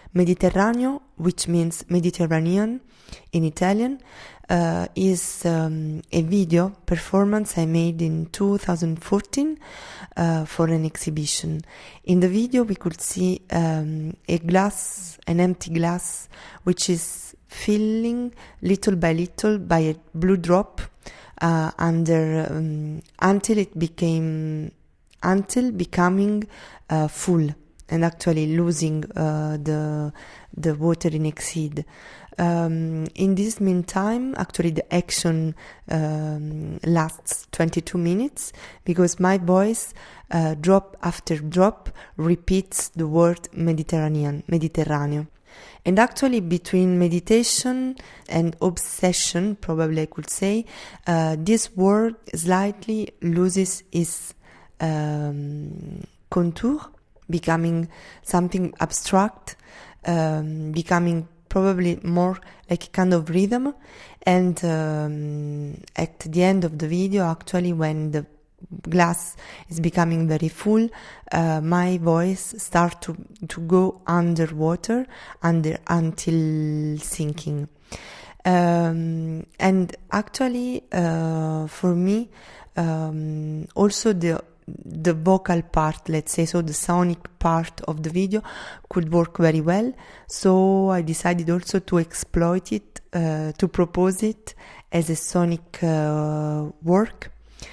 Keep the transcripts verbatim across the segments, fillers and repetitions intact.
Mediterraneo, which means Mediterranean in Italian, uh, is um, a video performance I made in two thousand fourteen uh, for an exhibition. In the video we could see um, a glass, an empty glass, which is filling little by little by a blue drop uh, under um, until it became until becoming uh, full and actually losing uh, the the water in exceed. Um, in this meantime, actually the action um, lasts twenty-two minutes because my voice, uh, drop after drop, repeats the word Mediterranean, Mediterraneo. And actually between meditation and obsession, probably I could say, uh, this word slightly loses its um, contour, becoming something abstract, um, becoming probably more like a kind of rhythm. And um, at the end of the video, actually, when the glass is becoming very full, uh, my voice starts to, to go underwater under, until sinking. Um, and actually, uh, for me, um, also the the vocal part, let's say, so the sonic part of the video could work very well. So I decided also to exploit it, uh, to propose it as a sonic uh, work.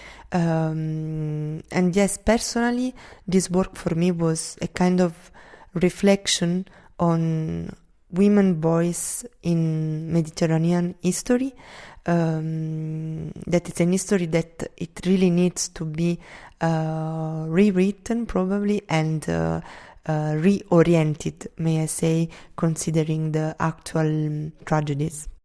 Um, and yes, personally, this work for me was a kind of reflection on women voice in Mediterranean history. Um, that it's an history that it really needs to be uh, rewritten probably and uh, uh, reoriented, may I say, considering the actual um, tragedies.